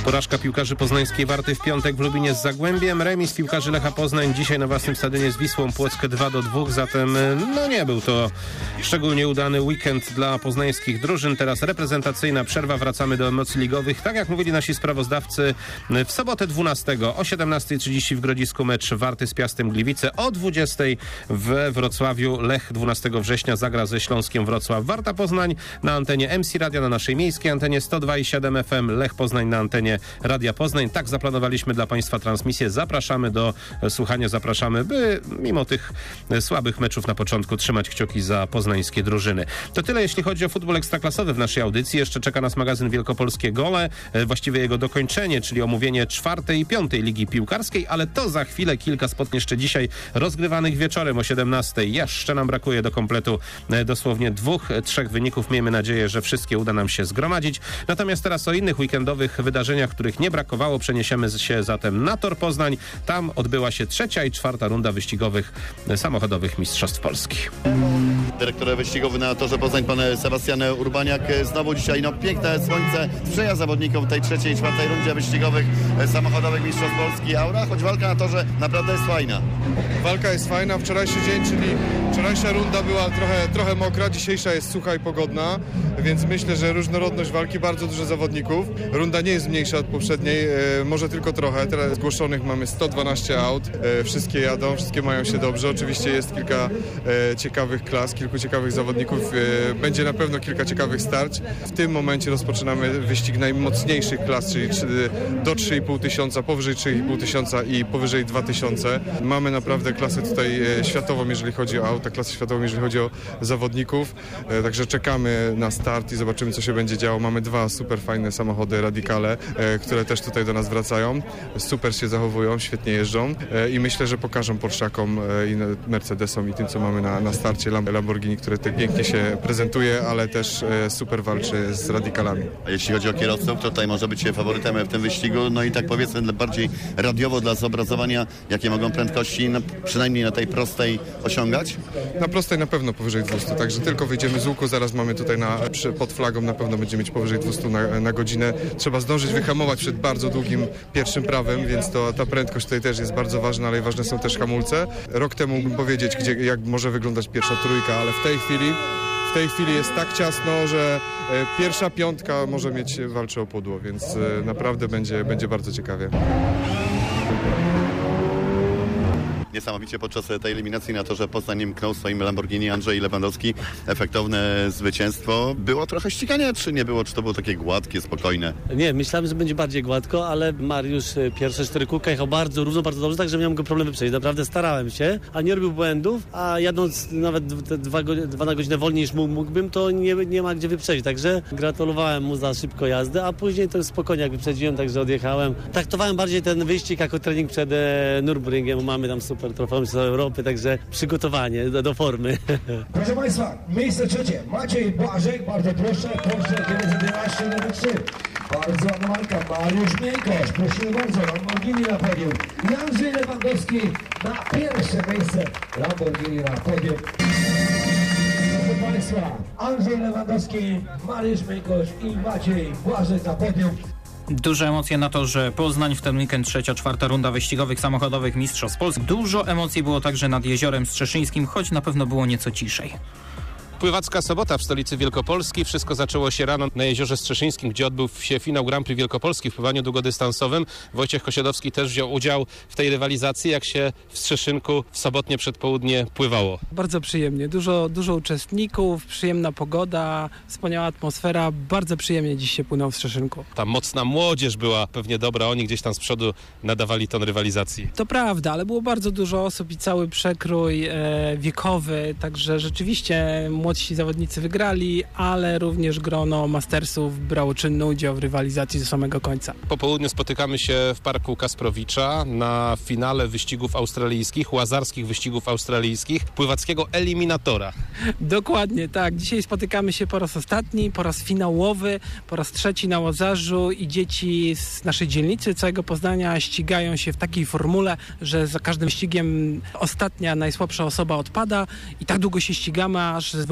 Porażka piłkarzy poznańskiej Warty w piątek w Lubinie z Zagłębiem. Remis piłkarzy Lecha Poznań dzisiaj na własnym stadionie z Wisłą Płock 2-2. Zatem nie był to szczególnie udany weekend dla poznańskich drużyn. Teraz reprezentacyjna przerwa. Wracamy do emocji ligowych. Tak jak mówili nasi sprawozdawcy, w sobotę 12 o 17:30 w Grodzisku mecz Warty z Piastem Gliwice. O 20:00 we Wrocławiu Lech 12 września zagra ze Śląskiem Wrocław. Warta Poznań na antenie MC Radia, na naszej miejskiej antenie 102,7 FM. Lech Poznań na antenie Radia Poznań. Tak zaplanowaliśmy dla Państwa transmisję. Zapraszamy do słuchania, zapraszamy, by mimo tych słabych meczów na początku trzymać kciuki za poznańskie drużyny. To tyle, jeśli chodzi o futbol ekstraklasowy w naszej audycji. Jeszcze czeka nas magazyn Wielkopolskie Gole, właściwie jego dokończenie, czyli omówienie 4. i 5. Ligi Piłkarskiej, ale to za chwilę. Kilka spotkań jeszcze dzisiaj rozgrywanych wieczorem o 17:00. Jeszcze nam brakuje do kompletu dosłownie 2-3 wyników. Miejmy nadzieję, że wszystkie uda nam się zgromadzić. Natomiast teraz o innych weekendowych wydarzeniach, których nie brakowało. Przeniesiemy się zatem na Tor Poznań. Tam odbyła się 3. i 4. runda wyścigowych samochodowych Mistrzostw Polski. Dyrektor wyścigowy na Torze Poznań, pan Sebastian Urbaniak. Znowu dzisiaj piękne słońce sprzyja zawodnikom tej 3. i 4. rundzie wyścigowych samochodowych Mistrzostw Polski. Aura, choć walka na torze naprawdę jest fajna. Walka jest fajna. Wczorajszy dzień, czyli wczorajsza runda była trochę mokra, dzisiejsza jest sucha i pogodna, więc myślę, że różnorodność walki, bardzo dużo zawodników. Runda nie jest mniejsza od poprzedniej, może tylko trochę. Teraz zgłoszonych mamy 112 aut, wszystkie jadą, wszystkie mają się dobrze. Oczywiście jest kilka ciekawych klas, kilku ciekawych zawodników, będzie na pewno kilka ciekawych starć. W tym momencie rozpoczynamy wyścig najmocniejszych klas, czyli do 3,5 tysiąca, powyżej 3,5 tysiąca i powyżej 2000. Mamy naprawdę klasę tutaj światową, jeżeli chodzi o auta, klasę światową, jeżeli chodzi o zawodników. Także czekamy na start i zobaczymy, co się będzie działo. Mamy 2 super fajne samochody Radicale, które też tutaj do nas wracają. Super się zachowują, świetnie jeżdżą i myślę, że pokażą Porszakom i Mercedesom i tym, co mamy na starcie Lamborghini, które tak pięknie się prezentuje, ale też super walczy z Radicalami. A jeśli chodzi o kierowców, to tutaj może być faworytem w tym wyścigu. No i tak powiedzmy bardziej radiowo dla zobrazowania, jakie mogą prędkości przynajmniej na tej prostej osiągać? Na prostej na pewno powyżej 200, także tylko wyjdziemy z łuku, zaraz mamy tutaj pod flagą, na pewno będziemy mieć powyżej 200 na godzinę. Trzeba zdążyć wyhamować przed bardzo długim pierwszym prawem, więc ta prędkość tutaj też jest bardzo ważna, ale ważne są też hamulce. Rok temu mógłbym powiedzieć, jak może wyglądać pierwsza trójka, ale w tej chwili jest tak ciasno, że pierwsza piątka może walczy o pudło, więc naprawdę będzie bardzo ciekawie. Niesamowicie podczas tej eliminacji na Torze Poznań mknął swoim Lamborghini Andrzej Lewandowski. Efektowne zwycięstwo. Było trochę ścigania, czy nie było? Czy to było takie gładkie, spokojne? Nie, myślałem, że będzie bardziej gładko, ale Mariusz pierwsze 4 kółka jechał bardzo równo, bardzo dobrze, tak że miałem go problemy przejść. Naprawdę starałem się, a nie robił błędów, a jadąc nawet 2 na godzinę wolniej niż mógłbym, to nie ma gdzie wyprzedzić. Także gratulowałem mu za szybko jazdę, a później to spokojnie jak wyprzedziłem, także odjechałem. Traktowałem bardziej ten wyścig jako trening przed Nürburgringiem. Mamy tam super trofeum z Europy, także przygotowanie do formy. Proszę Państwa, miejsce 3. Maciej Błażek, bardzo proszę, Porsche 911 numer 3. Bardzo ładna marka, Mariusz Miejkosz, prosimy bardzo, Lamborghini na podium. I Andrzej Lewandowski na pierwsze miejsce, Lamborghini na podium. Proszę Państwa, Andrzej Lewandowski, Mariusz Miejkosz i Maciej Błażek na podium. Duże emocje na Torze Poznań. W ten weekend 3., 4. runda wyścigowych samochodowych Mistrzostw Polski. Dużo emocji było także nad Jeziorem Strzeszyńskim, choć na pewno było nieco ciszej. Pływacka sobota w stolicy Wielkopolski. Wszystko zaczęło się rano na Jeziorze Strzeszyńskim, gdzie odbył się finał Grand Prix Wielkopolski w pływaniu długodystansowym. Wojciech Kosiodowski też wziął udział w tej rywalizacji. Jak się w Strzeszynku w sobotnie przedpołudnie pływało? Bardzo przyjemnie. Dużo uczestników, przyjemna pogoda, wspaniała atmosfera. Bardzo przyjemnie dziś się płynął w Strzeszynku. Ta mocna młodzież była pewnie dobra. Oni gdzieś tam z przodu nadawali ton rywalizacji. To prawda, ale było bardzo dużo osób i cały przekrój wiekowy, także rzeczywiście młodsi zawodnicy wygrali, ale również grono mastersów brało czynny udział w rywalizacji do samego końca. Po południu spotykamy się w Parku Kasprowicza na finale wyścigów australijskich, łazarskich wyścigów australijskich, pływackiego eliminatora. Dokładnie, tak. Dzisiaj spotykamy się po raz ostatni, po raz finałowy, po raz 3. na Łazarzu i dzieci z naszej dzielnicy, całego Poznania ścigają się w takiej formule, że za każdym ścigiem ostatnia, najsłabsza osoba odpada i tak długo się ścigamy, aż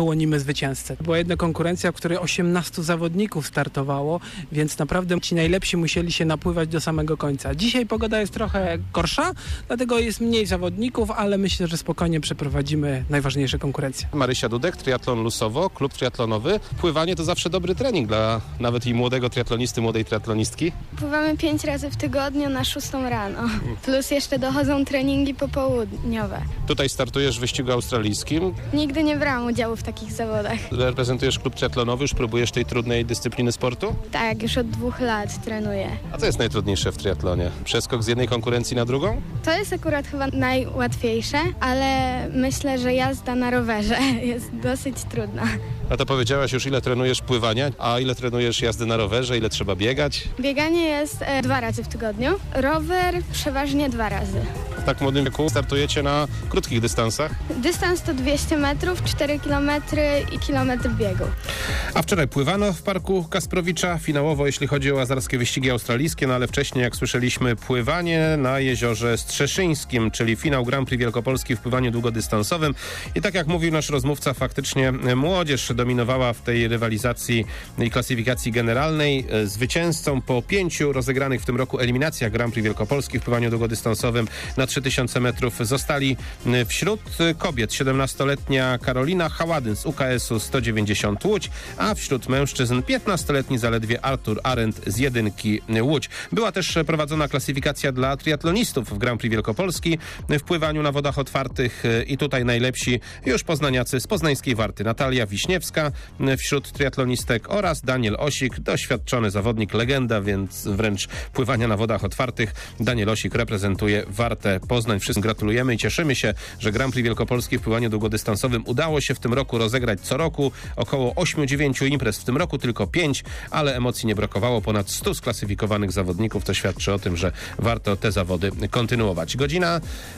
wyłonimy zwycięzcę. Była jedna konkurencja, w której 18 zawodników startowało, więc naprawdę ci najlepsi musieli się napływać do samego końca. Dzisiaj pogoda jest trochę gorsza, dlatego jest mniej zawodników, ale myślę, że spokojnie przeprowadzimy najważniejsze konkurencje. Marysia Dudek, triatlon Lusowo, klub triatlonowy. Pływanie to zawsze dobry trening dla nawet i młodego triatlonisty, młodej triatlonistki. Pływamy 5 razy w tygodniu na 6 rano. Plus jeszcze dochodzą treningi popołudniowe. Tutaj startujesz w wyścigu australijskim. Nigdy nie brałam udziału w takich zawodach. Reprezentujesz klub triatlonowy, już próbujesz tej trudnej dyscypliny sportu? Tak, już od 2 lat trenuję. A co jest najtrudniejsze w triatlonie? Przeskok z jednej konkurencji na drugą? To jest akurat chyba najłatwiejsze, ale myślę, że jazda na rowerze jest dosyć trudna. A to powiedziałaś już, ile trenujesz pływania, a ile trenujesz jazdy na rowerze, ile trzeba biegać? Bieganie jest 2 razy w tygodniu, rower przeważnie 2 razy. W tak młodym wieku startujecie na krótkich dystansach? Dystans to 200 metrów, 4 kilometry i kilometr biegu. A wczoraj pływano w parku Kasprowicza, finałowo jeśli chodzi o łazarskie wyścigi australijskie, no ale wcześniej, jak słyszeliśmy, pływanie na jeziorze Strzeszyńskim, czyli finał Grand Prix Wielkopolski w pływaniu długodystansowym. I tak jak mówił nasz rozmówca, faktycznie młodzież dominowała w tej rywalizacji i klasyfikacji generalnej. Zwycięzcą po 5 rozegranych w tym roku eliminacjach Grand Prix Wielkopolski w pływaniu długodystansowym na 3000 metrów zostali wśród kobiet 17-letnia Karolina Haładyn z UKS-u 190 Łódź, a wśród mężczyzn 15-letni zaledwie Artur Arendt z Jedynki Łódź. Była też prowadzona klasyfikacja dla triatlonistów w Grand Prix Wielkopolski w pływaniu na wodach otwartych i tutaj najlepsi już poznaniacy z poznańskiej Warty. Natalia Wiśniewska wśród triatlonistek oraz Daniel Osik, doświadczony zawodnik, legenda, więc wręcz pływania na wodach otwartych. Daniel Osik reprezentuje Wartę Poznań. Wszystkim gratulujemy i cieszymy się, że Grand Prix Wielkopolski w pływaniu długodystansowym udało się w tym roku rozegrać co roku. Około 8-9 imprez, w tym roku tylko 5, ale emocji nie brakowało. Ponad 100 sklasyfikowanych zawodników. To świadczy o tym, że warto te zawody kontynuować. Godzina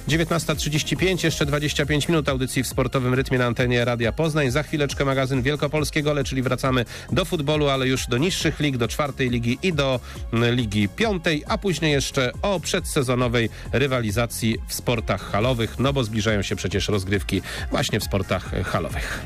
19:35, jeszcze 25 minut audycji w sportowym rytmie na antenie Radia Poznań. Za chwileczkę magazyn Wielkopolskie Gole, czyli wracamy do futbolu, ale już do niższych lig, do 4. ligi i do Ligi 5, a później jeszcze o przedsezonowej rywalizacji w sportach halowych, no bo zbliżają się przecież rozgrywki właśnie w sportach halowych.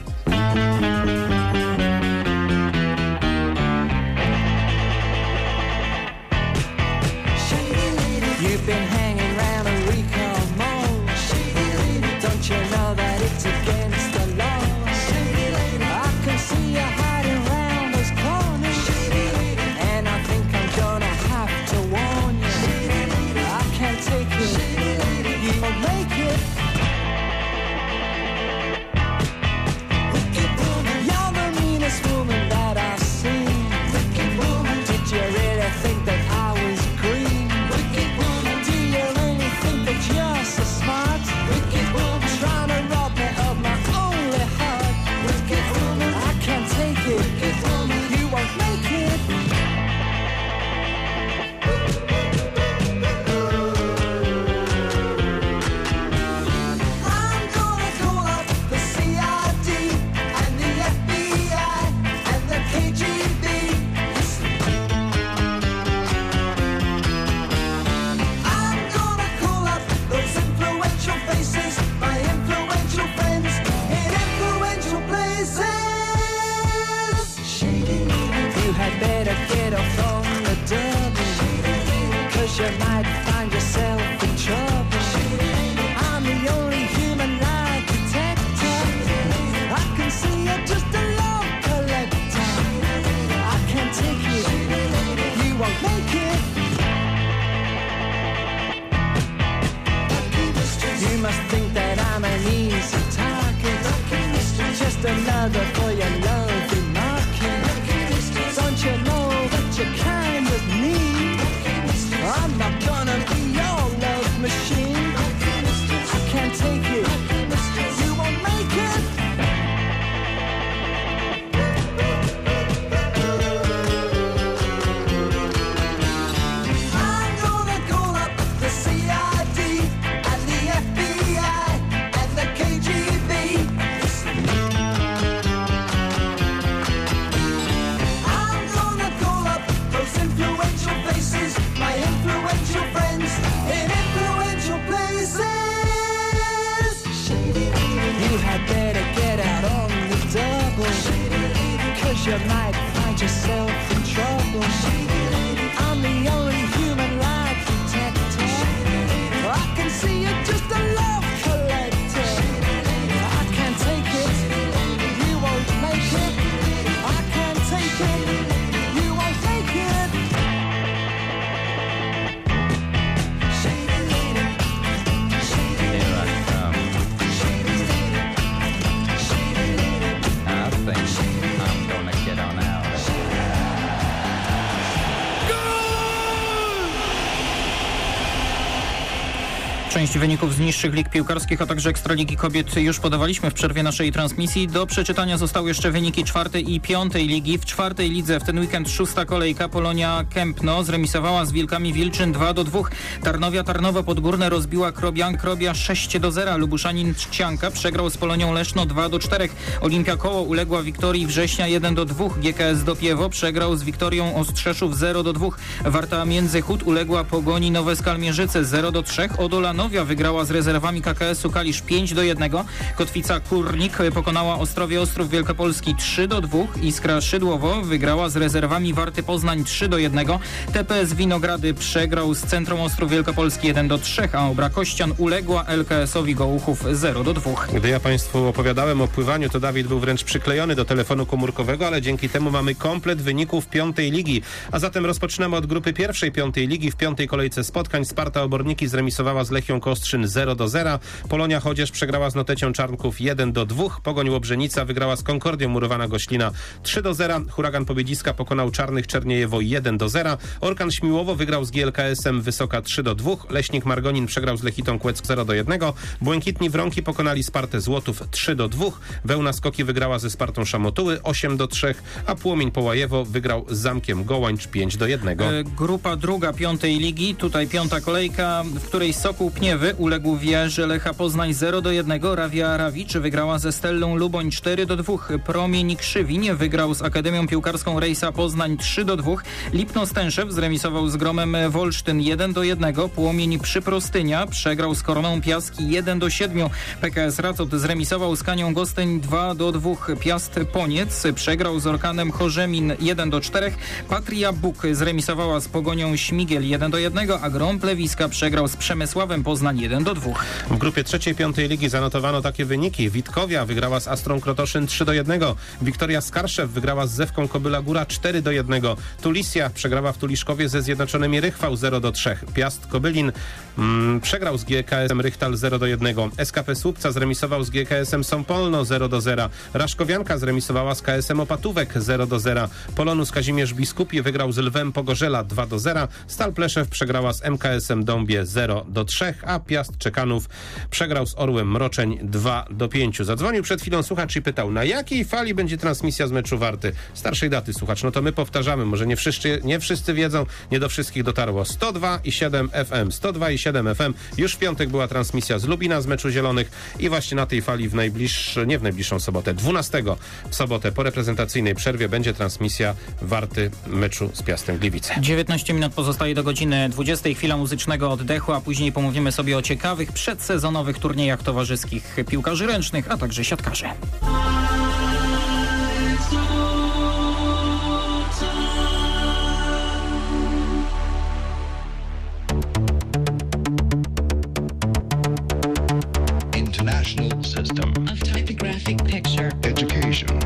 Another for your love remarking. Don't you know that you're kind of me? I'm not gonna Część wyników z niższych lig piłkarskich, a także Ekstraligi Kobiet już podawaliśmy w przerwie naszej transmisji. Do przeczytania zostały jeszcze wyniki 4. i 5. ligi. W 4. lidze w ten weekend 6. kolejka Polonia Kępno zremisowała z Wilkami Wilczyn 2-2. Tarnowa Podgórne rozbiła Krobia 6-0. Lubuszanin Trzcianka przegrał z Polonią Leszno 2-4. Olimpia Koło uległa Wiktorii Września 1-2. GKS Dopiewo przegrał z Wiktorią Ostrzeszów 0-2. Warta Międzychód uległa Pogoni Nowe Skalmierzyce 0-3. Odolanowia wygrała z rezerwami KKS-u Kalisz 5-1. Kotwica Kurnik pokonała Ostrowie Ostrów Wielkopolski 3-2. Iskra Szydłowo wygrała z rezerwami Warty Poznań 3-1. TPS Winogrady przegrał z Centrum Ostrów Wielkopolski 1-3, a Obra Kościan uległa LKS-owi Gołuchów 0-2. Gdy ja Państwu opowiadałem o pływaniu, to Dawid był wręcz przyklejony do telefonu komórkowego, ale dzięki temu mamy komplet wyników 5. ligi. A zatem rozpoczynamy od grupy pierwszej 5. ligi. W 5. kolejce spotkań Sparta Oborniki zremisowała z Lechią Kostrzyn 0-0. Polonia Chodzież przegrała z Notecią Czarnków 1-2. Pogoń Łobrzenica wygrała z Konkordią Murowana Goślina 3-0. Huragan Pobiedziska pokonał Czarnych Czerniejewo 1-0. Orkan Śmiłowo wygrał z GLKS-em Wysoka 3-2. Leśnik Margonin przegrał z Lechitą Kłeck 0-1. Błękitni Wronki pokonali Spartę Złotów 3-2. Wełna Skoki wygrała ze Spartą Szamotuły 8-3, a Płomień Połajewo wygrał z Zamkiem Gołańcz 5-1. Grupa druga 5. ligi, tutaj 5. kolejka, w której Sokół Pniewy uległ Wieży Lecha Poznań 0-1. Rawia Rawicz wygrała ze Stellą Luboń 4-2. Promień Krzywinie wygrał z Akademią Piłkarską Rejsa Poznań 3-2. Lipno Stęszew zremisował z Gromem Wolsztyn 1-1. Płomień Przyprostynia przegrał z Koroną Piaski 1-7. PKS Racot zremisował z Kanią Gostyń 2-2. Piast Poniec przegrał z Orkanem Chorzemin 1-4. Patria Buk zremisowała z Pogonią Śmigiel 1-1, a Grom Plewiska przegrał z Przemysławem Poznań 1-2. W grupie trzeciej 5. ligi zanotowano takie wyniki. Witkowia wygrała z Astrą Krotoszyn 3-1. Wiktoria Skarszew wygrała z Zewką Kobyla Góra 4-1. Tulisja przegrała w Tuliszkowie ze Zjednoczonymi Rychwał 0-3. Piast Kobylin przegrał z GKS-em Rychtal 0-1. SKP Słupca zremisował z GKS-em Sąpolno 0-0. Raszkowianka zremisowała z KS-em Opatówek 0-0. Polonus Kazimierz Biskupi wygrał z Lwem Pogorzela 2-0. Stal Pleszew przegrała z MKS-em Dąbie 0-3, a Piast Czekanów przegrał z Orłem Mroczeń 2-5. Zadzwonił przed chwilą słuchacz i pytał, na jakiej fali będzie transmisja z meczu Warty? Starszej daty słuchacz, no to my powtarzamy, może nie wszyscy wiedzą, nie do wszystkich dotarło. 102,7 FM, 102,7 FM. Już w piątek była transmisja z Lubina z meczu Zielonych i właśnie na tej fali nie w najbliższą sobotę, 12 w sobotę po reprezentacyjnej przerwie będzie transmisja Warty meczu z Piastem Gliwice. 19 minut pozostaje do godziny 20. Chwila muzycznego oddechu, a później pomówimy sobie o ciekawych przedsezonowych turniejach towarzyskich piłkarzy ręcznych, a także siatkarzy. International System of Typographic Picture Education.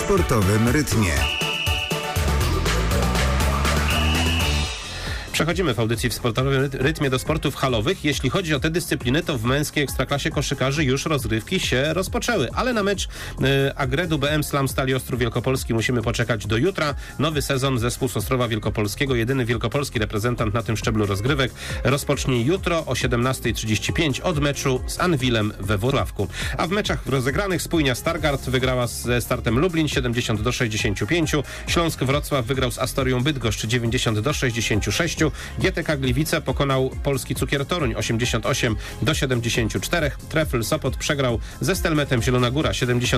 sportowym rytmie. Przechodzimy w audycji w sportowym rytmie do sportów halowych. Jeśli chodzi o te dyscypliny, to w męskiej ekstraklasie koszykarzy już rozgrywki się rozpoczęły, ale na mecz Agredu BM Slam Stali Ostrów Wielkopolski musimy poczekać do jutra. Nowy sezon zespół z Ostrowa Wielkopolskiego, jedyny wielkopolski reprezentant na tym szczeblu rozgrywek, rozpocznie jutro o 17:35 od meczu z Anwilem we Włocławku. A w meczach rozegranych Spójnia Stargard wygrała ze Startem Lublin 70-65, Śląsk Wrocław wygrał z Astorią Bydgoszcz 90-66, GTK Gliwice pokonał Polski Cukier Toruń 88-74. Trefl Sopot przegrał ze Stelmetem Zielona Góra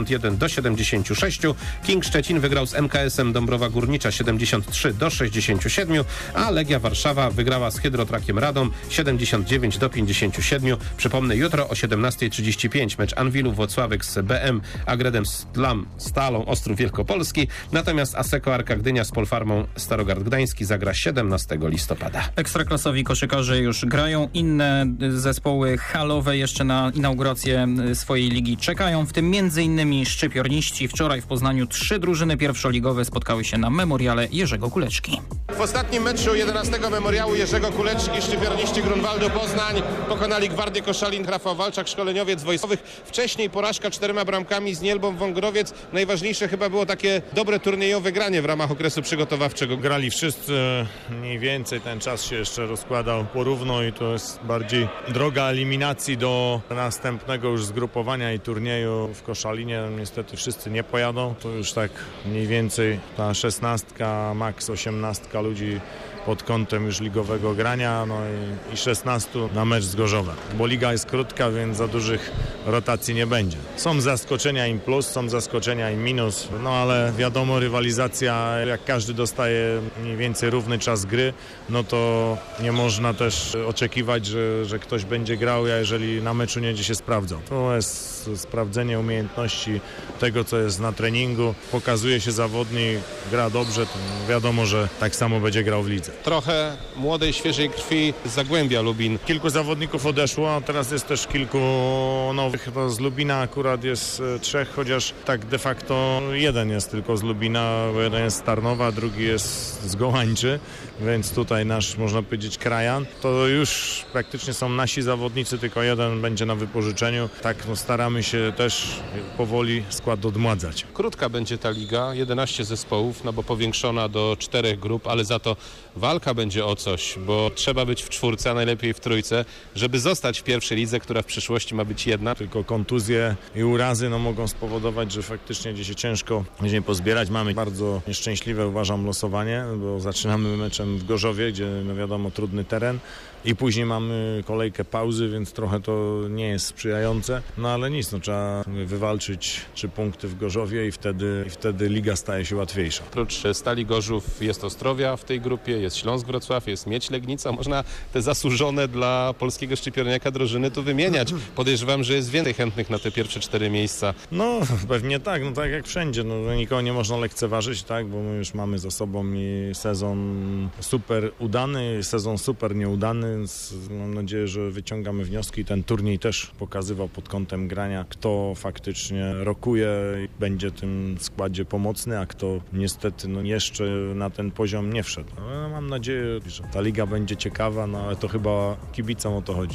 71-76. King Szczecin wygrał z MKS-em Dąbrowa Górnicza 73-67, a Legia Warszawa wygrała z Hydrotrakiem Radom 79-57. Przypomnę, jutro o 17:35 mecz Anwilu Włocławek z BM Agredem Stalą Ostrów Wielkopolski, natomiast Asseco Arka Gdynia z Polfarmą Starogard Gdański zagra 17 listopada. Ekstraklasowi koszykarze już grają, inne zespoły halowe jeszcze na inaugurację swojej ligi czekają, w tym m.in. szczypiorniści. Wczoraj w Poznaniu 3 drużyny pierwszoligowe spotkały się na memoriale Jerzego Kuleczki. W ostatnim meczu 11 memoriału Jerzego Kuleczki szczypiorniści Grunwaldu Poznań pokonali Gwardię Koszalin. Rafał Walczak, szkoleniowiec wojskowych. Wcześniej porażka 4 bramkami z Nielbą Wągrowiec. Najważniejsze chyba było takie dobre turniejowe granie w ramach okresu przygotowawczego. Grali wszyscy mniej więcej, ten czas się jeszcze rozkładał porówno i to jest bardziej droga eliminacji do następnego już zgrupowania i turnieju w Koszalinie. Niestety wszyscy nie pojadą. To już tak mniej więcej ta 16, maks 18 ludzi pod kątem już ligowego grania, no i 16 na mecz z Gorzowem. Bo liga jest krótka, więc za dużych rotacji nie będzie. Są zaskoczenia im plus, są zaskoczenia im minus, no ale wiadomo, rywalizacja, jak każdy dostaje mniej więcej równy czas gry, no to nie można też oczekiwać, że ktoś będzie grał, a jeżeli na meczu nie będzie się sprawdzał. To jest sprawdzenie umiejętności tego, co jest na treningu. Pokazuje się zawodnik, gra dobrze, to wiadomo, że tak samo będzie grał w lidze. Trochę młodej, świeżej krwi z Zagłębia Lubin. Kilku zawodników odeszło, a teraz jest też kilku nowych. To z Lubina akurat jest 3, chociaż tak de facto jeden jest tylko z Lubina, bo jeden jest z Tarnowa, drugi jest z Gołańczy, więc tutaj nasz, można powiedzieć, krajan. To już praktycznie są nasi zawodnicy, tylko jeden będzie na wypożyczeniu. Tak staramy się też powoli skład odmładzać. Krótka będzie ta liga, 11 zespołów, no bo powiększona do 4 grup, ale za to walka będzie o coś, bo trzeba być w 4, a najlepiej w 3, żeby zostać w pierwszej lidze, która w przyszłości ma być jedna. Tylko kontuzje i urazy mogą spowodować, że faktycznie gdzieś się ciężko będzie pozbierać. Mamy bardzo nieszczęśliwe, uważam, losowanie, bo zaczynamy meczem w Gorzowie, gdzie wiadomo, trudny teren. I później mamy kolejkę pauzy, więc trochę to nie jest sprzyjające. No ale nic, trzeba wywalczyć 3 punkty w Gorzowie i wtedy liga staje się łatwiejsza. Oprócz Stali Gorzów jest Ostrowia w tej grupie, jest Śląsk Wrocław, jest Miedź Legnica. Można te zasłużone dla polskiego szczypiorniaka drużyny tu wymieniać. Podejrzewam, że jest więcej chętnych na te pierwsze 4 miejsca. No pewnie tak, tak jak wszędzie. Nikogo nie można lekceważyć, tak, bo my już mamy za sobą i sezon super udany, i sezon super nieudany. Więc mam nadzieję, że wyciągamy wnioski. Ten turniej też pokazywał pod kątem grania, kto faktycznie rokuje i będzie w tym składzie pomocny, a kto niestety jeszcze na ten poziom nie wszedł. Ale mam nadzieję, że ta liga będzie ciekawa, ale to chyba kibicom o to chodzi.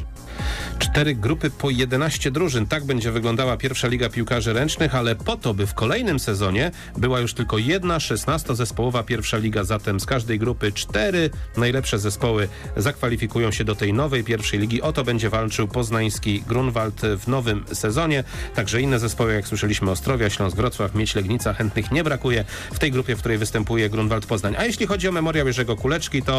4 grupy po 11 drużyn. Tak będzie wyglądała pierwsza liga piłkarzy ręcznych, ale po to, by w kolejnym sezonie była już tylko jedna 16-zespołowa pierwsza liga. Zatem z każdej grupy 4 najlepsze zespoły zakwalifikują się do tej nowej pierwszej ligi. O to będzie walczył poznański Grunwald w nowym sezonie. Także inne zespoły, jak słyszeliśmy, Ostrowia, Śląsk Wrocław, Miedź Legnica, chętnych nie brakuje w tej grupie, w której występuje Grunwald Poznań. A jeśli chodzi o memoriał Jerzego Kuleczki, to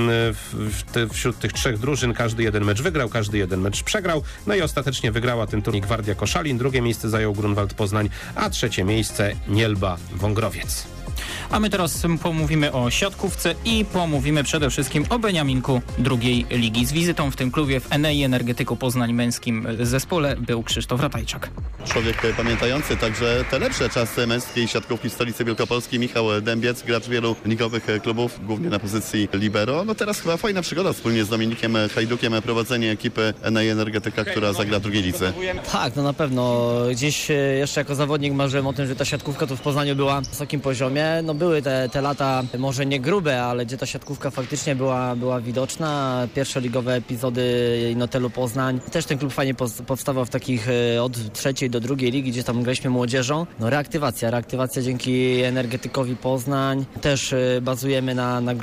wśród tych 3 drużyn każdy jeden mecz wygrał, każdy jeden mecz przegrał. No i ostatecznie wygrała ten turniej Gwardia Koszalin. 2. miejsce zajął Grunwald Poznań, a 3. miejsce Nielba Wągrowiec. A my teraz pomówimy o siatkówce i pomówimy przede wszystkim o Beniaminku drugiej ligi. Z wizytą w tym klubie w Enei Energetyku Poznań męskim zespole był Krzysztof Ratajczak. Człowiek pamiętający także te lepsze czasy męskiej siatkówki w stolicy Wielkopolski, Michał Dębiec, gracz wielu ligowych klubów, głównie na pozycji libero. No teraz chyba fajna przygoda wspólnie z Dominikiem Hajdukiem, prowadzenie ekipy Enei Energetyka, która zagra w drugiej lidze. Tak, no na pewno. Gdzieś jeszcze jako zawodnik marzyłem o tym, że ta siatkówka tu w Poznaniu była na wysokim poziomie. No były te lata może nie grube, ale gdzie ta siatkówka faktycznie była widoczna. Pierwszoligowe epizody Inotelu Poznań. Też ten klub fajnie powstawał w takich od trzeciej do drugiej ligi, gdzie tam graliśmy młodzieżą. No reaktywacja dzięki Energetykowi Poznań. Też bazujemy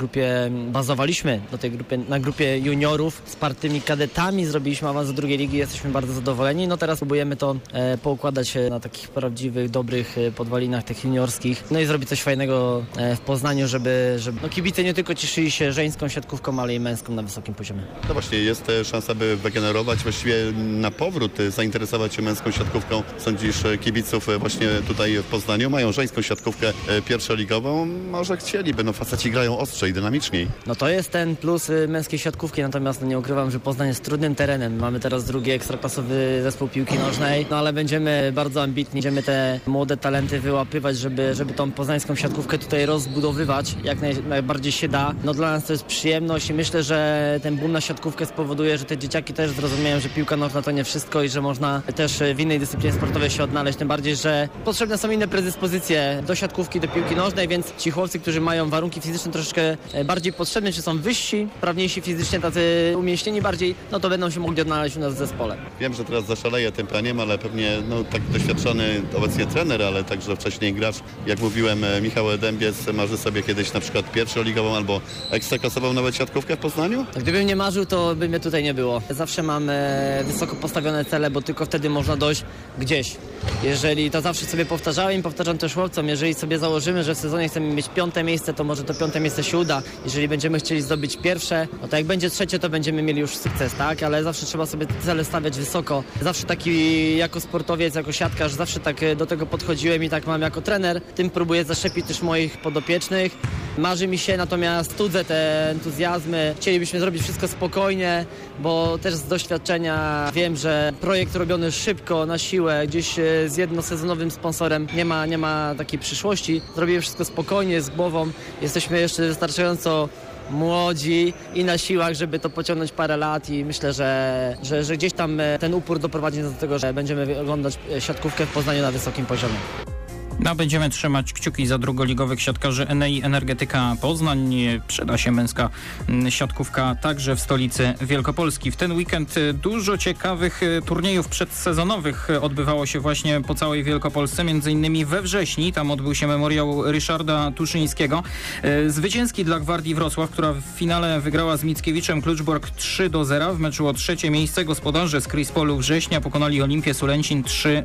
bazowaliśmy na grupie juniorów z partymi kadetami. Zrobiliśmy awans do drugiej ligi, jesteśmy bardzo zadowoleni. No teraz próbujemy to poukładać na takich prawdziwych, dobrych podwalinach tych juniorskich. No i zrobić coś fajnego w Poznaniu, żeby kibice nie tylko cieszyli się żeńską siatkówką, ale i męską na wysokim poziomie. To właśnie jest szansa, by wygenerować, właściwie na powrót zainteresować się męską siatkówką. Sądzisz, kibiców właśnie tutaj w Poznaniu mają żeńską siatkówkę pierwszoligową? Może chcieliby, no faceci grają ostrzej, dynamiczniej. No to jest ten plus męskiej siatkówki, natomiast nie ukrywam, że Poznań jest trudnym terenem. Mamy teraz drugi ekstraklasowy zespół piłki nożnej, no ale będziemy bardzo ambitni, będziemy te młode talenty wyłapywać, żeby tą poznańską siatkówkę tutaj rozbudowywać, jak najbardziej się da. No dla nas to jest przyjemność i myślę, że ten boom na siatkówkę spowoduje, że te dzieciaki też zrozumieją, że piłka nożna to nie wszystko i że można też w innej dyscyplinie sportowej się odnaleźć, tym bardziej, że potrzebne są inne predyspozycje do siatkówki, do piłki nożnej, więc ci chłopcy, którzy mają warunki fizyczne troszeczkę bardziej potrzebne, czy są wyżsi, prawniejsi fizycznie, tacy umieśnieni bardziej, no to będą się mogli odnaleźć u nas w zespole. Wiem, że teraz zaszaleję tym planiem, ale pewnie tak doświadczony obecnie trener, ale także wcześniej gracz, jak mówiłem, Michał Dębiec marzy sobie kiedyś na przykład pierwszoligową albo ekstraklasową nawet siatkówkę w Poznaniu? Gdybym nie marzył, to by mnie tutaj nie było. Zawsze mam wysoko postawione cele, bo tylko wtedy można dojść gdzieś. Jeżeli to zawsze sobie powtarzam też chłopcom, jeżeli sobie założymy, że w sezonie chcemy mieć 5. miejsce, to może to 5. miejsce się uda. Jeżeli będziemy chcieli zdobyć pierwsze, no to jak będzie 3, to będziemy mieli już sukces, tak? Ale zawsze trzeba sobie cele stawiać wysoko. Zawsze taki jako sportowiec, jako siatkarz, zawsze tak do tego podchodziłem i tak mam jako trener. Tym próbuję zaszczepić też moich podopiecznych. Marzy mi się, natomiast studzę te entuzjazmy. Chcielibyśmy zrobić wszystko spokojnie, bo też z doświadczenia wiem, że projekt robiony szybko, na siłę, gdzieś z jednosezonowym sponsorem nie ma takiej przyszłości. Zrobimy wszystko spokojnie, z głową. Jesteśmy jeszcze wystarczająco młodzi i na siłach, żeby to pociągnąć parę lat i myślę, że gdzieś tam ten upór doprowadzi nas do tego, że będziemy oglądać siatkówkę w Poznaniu na wysokim poziomie. No, będziemy trzymać kciuki za drugoligowych siatkarzy Enei Energetyka Poznań. Przyda się męska siatkówka także w stolicy Wielkopolski. W ten weekend dużo ciekawych turniejów przedsezonowych odbywało się właśnie po całej Wielkopolsce, między innymi we wrześniu. Tam odbył się memoriał Ryszarda Tuszyńskiego. Zwycięski dla Gwardii Wrocław, która w finale wygrała z Mickiewiczem Kluczbork 3-0. W meczu o 3. miejsce gospodarze z Krispolu Września pokonali Olimpię Sulęcin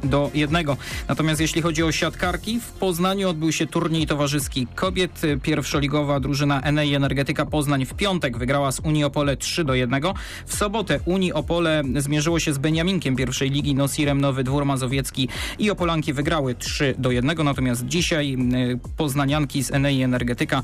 3-1. Natomiast jeśli chodzi o siatkarki, w Poznaniu odbył się turniej towarzyski kobiet. Pierwszoligowa drużyna Enei Energetyka Poznań w piątek wygrała z Unii Opole 3-1. W sobotę Unii Opole zmierzyło się z Beniaminkiem pierwszej ligi Nosirem Nowy Dwór Mazowiecki i Opolanki wygrały 3-1. Natomiast dzisiaj poznanianki z Enei Energetyka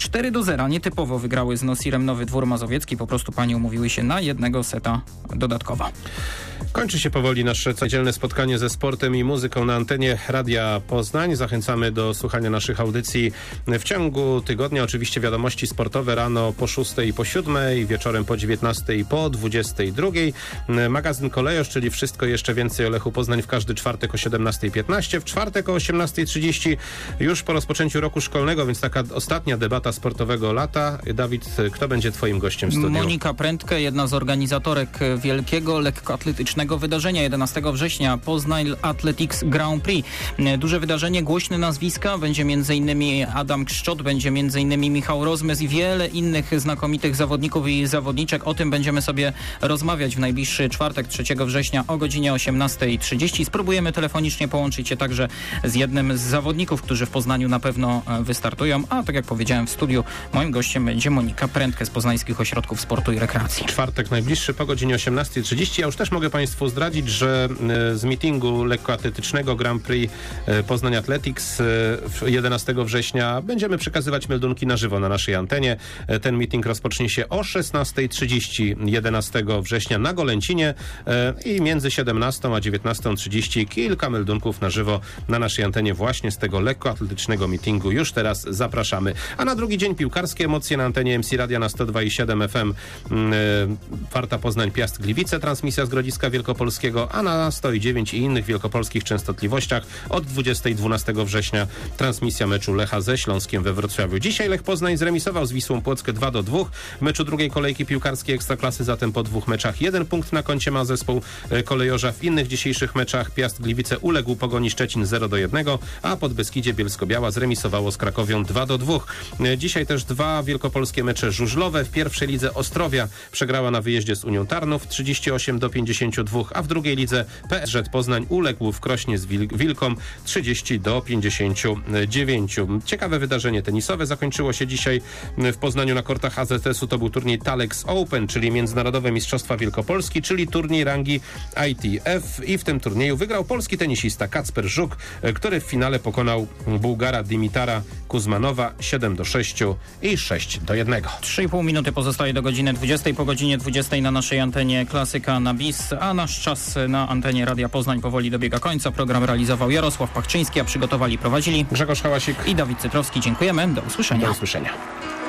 4-0 nietypowo wygrały z Nosirem Nowy Dwór Mazowiecki. Po prostu panie umówiły się na 1 seta dodatkowo. Kończy się powoli nasze codzienne spotkanie ze sportem i muzyką na antenie Radia Poznań. Zachęcamy do słuchania naszych audycji w ciągu tygodnia. Oczywiście wiadomości sportowe rano po 6 i po 7, wieczorem po 19 i po 22. Magazyn Kolejosz, czyli wszystko jeszcze więcej o Lechu Poznań w każdy czwartek o 17:15. W czwartek o 18:30 już po rozpoczęciu roku szkolnego, więc taka ostatnia debata sportowego lata. Dawid, kto będzie twoim gościem w studiu? Monika Prędke, jedna z organizatorek wielkiego lekkoatletycznego wydarzenia 11 września Poznań Athletics Grand Prix. Duże wydarzenie, głośne nazwiska, będzie m.in. Adam Kszczot, będzie m.in. Michał Rozmys i wiele innych znakomitych zawodników i zawodniczek. O tym będziemy sobie rozmawiać w najbliższy czwartek 3 września o godzinie 18:30. Spróbujemy telefonicznie połączyć się także z jednym z zawodników, którzy w Poznaniu na pewno wystartują, a tak jak powiedziałem w studiu, moim gościem będzie Monika Prędke z Poznańskich Ośrodków Sportu i Rekreacji. Czwartek najbliższy po godzinie 18:30. Ja już też mogę Państwu zdradzić, że z meetingu lekkoatletycznego Grand Prix Poznań Athletics 11 września będziemy przekazywać meldunki na żywo na naszej antenie. Ten meeting rozpocznie się o 16:30 11 września na Golęcinie i między 17 a 19:30 kilka meldunków na żywo na naszej antenie właśnie z tego lekkoatletycznego meetingu. Już teraz zapraszamy. A na drugi dzień piłkarskie emocje na antenie MC Radia na 102,7 FM. Warta Poznań Piast Gliwice, transmisja z Grodziska Wielkopolskiego, a na 109 i innych wielkopolskich częstotliwościach od 20:12 września transmisja meczu Lecha ze Śląskiem we Wrocławiu. Dzisiaj Lech Poznań zremisował z Wisłą Płockę 2-2 w meczu drugiej kolejki piłkarskiej Ekstraklasy, zatem po 2 meczach 1 punkt na koncie ma zespół kolejorza. W innych dzisiejszych meczach Piast Gliwice uległ Pogoni Szczecin 0-1, a Podbeskidzie Bielsko-Biała zremisowało z Krakowią 2-2. Dzisiaj też 2 wielkopolskie mecze żużlowe. W pierwszej lidze Ostrowia przegrała na wyjeździe z Unią Tarnów 38-52, a w drugiej lidze PSŻ Poznań uległ w Krośnie z Wilkom 30-59. Ciekawe wydarzenie tenisowe zakończyło się dzisiaj w Poznaniu na kortach AZS-u. To był turniej Talex Open, czyli Międzynarodowe Mistrzostwa Wielkopolski, czyli turniej rangi ITF, i w tym turnieju wygrał polski tenisista Kacper Żuk, który w finale pokonał Bułgara Dimitara Kuzmanowa 7-6 i 6-1. 3,5 minuty pozostaje do godziny 20. Po godzinie 20 na naszej antenie Klasyka na BIS, a nasz czas na antenie Radia Poznań powoli dobiega końca. Program realizował Jarosław Pachczyński, a przygotowali, prowadzili Grzegorz Hałasik i Dawid Cytrowski. Dziękujemy. Do usłyszenia. Do usłyszenia.